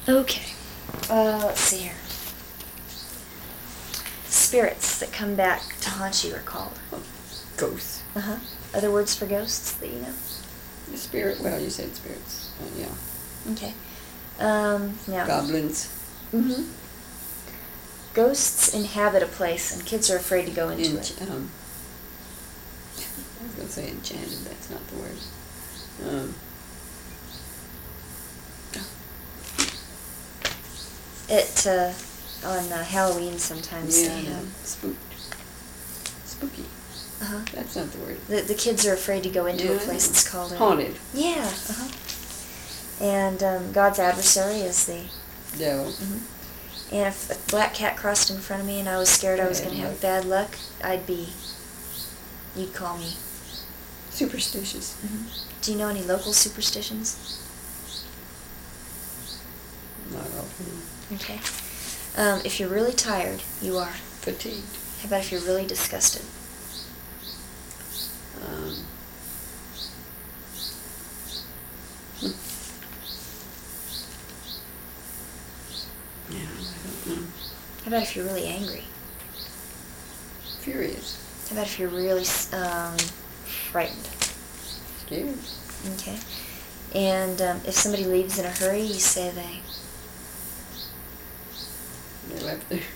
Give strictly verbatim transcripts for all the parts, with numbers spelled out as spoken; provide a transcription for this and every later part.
Okay. Uh, let's see here. Spirits that come back to haunt you are called. Oh, ghosts. Uh-huh. Other words for ghosts that you know? The spirit, well, you said spirits. Uh, yeah. Okay. Um, now. Goblins. Mm-hmm. Ghosts inhabit a place, and kids are afraid to go into Ench- it. Um, I was going to say enchanted, that's not the word. Um, It, uh, on uh, Halloween sometimes yeah, they no, have... spooked. Spooky. Uh-huh. That's not the word. The, the kids are afraid to go into Yeah, a place that's called... haunted. Yeah, uh-huh. And um, God's adversary is the... Devil. Mm-hmm. And if a black cat crossed in front of me and I was scared I was Bad going to have luck. bad luck, I'd be... You'd call me. Superstitious. Mm-hmm. Do you know any local superstitions? Not often. Okay. Um, if you're really tired, you are. Fatigued. How about if you're really disgusted? Um, hmm. Yeah, I don't know. How about if you're really angry? Furious. How about if you're really um, frightened? Scared. Okay. And um, if somebody leaves in a hurry, you say they... They left there.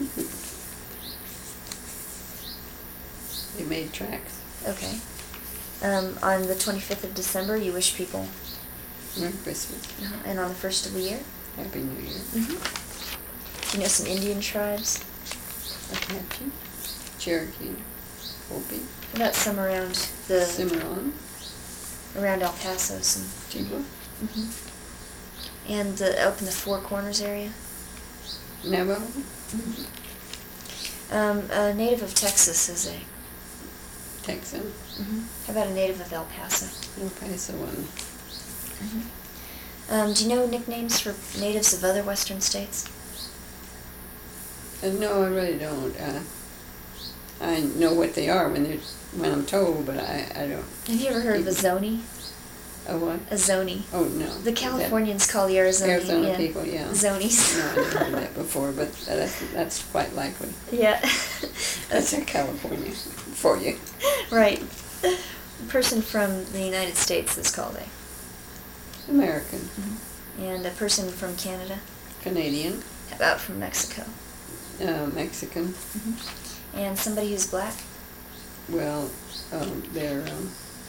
They made tracks. Okay. Um, on the twenty-fifth of December, you wish people... Merry Christmas. Uh, and on the first of the year? Happy New Year. Mm-hmm. Do you know some Indian tribes? Apache. Cherokee. Hopi. How about some around the... Cimarron. around El Paso? Some... Chigua. Mm-hmm. And uh, up in the Four Corners area? Navajo. Mm-hmm. Um, a native of Texas is a... Texan. Mm-hmm. How about a native of El Paso? El Paso one. Mm-hmm. Um, do you know nicknames for natives of other western states? Uh, no, I really don't. Uh, I know what they are when they're when I'm told, but I, I don't. Have you ever heard of a Zoni? A what? A Zoni. Oh no. The Is that Californians call the Arizona, Arizona yeah, people, yeah. Zonies. No, I never heard that before, but that's that's quite likely. Yeah. That's in California for you. Right. A person from the United States is called a... American. Mm-hmm. And a person from Canada? Canadian. How about from Mexico? Uh, Mexican. Mm-hmm. And somebody who's black? Well, um, they're um,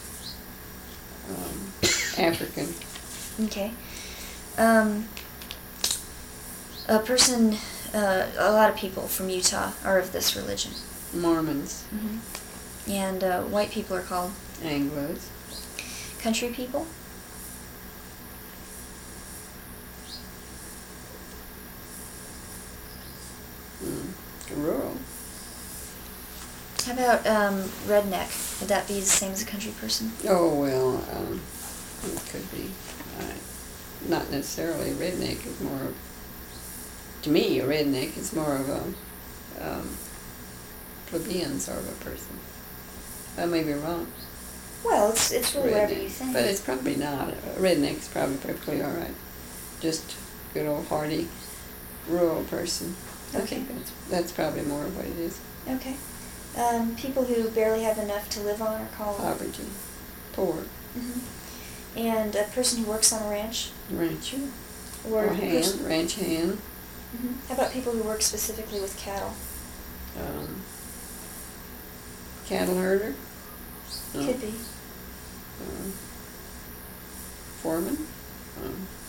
um, African. Okay. Um, a person, uh, a lot of people from Utah are of this religion. Mormons. Mm-hmm. And uh, white people are called? Anglos. Country people? Mm. Rural. How about um, redneck? Would that be the same as a country person? Oh, well, um, it could be. Uh, not necessarily. Redneck is more of, to me, a redneck is more of a um, plebeian sort of a person. I may be wrong. Well, it's it's really whatever you Redneck. think. But it's probably not. A redneck is probably perfectly all right. Just good old hardy rural person. I Okay. think that's, that's probably more of what it is. Okay. Um, people who barely have enough to live on are called... Poverty. Poor. Mm-hmm. And a person who works on a ranch? Rancher. Or, Or a hand. person- Ranch hand. Mhm. How about people who work specifically with cattle? Um, cattle herder. No. Could be. Um, foreman. Um,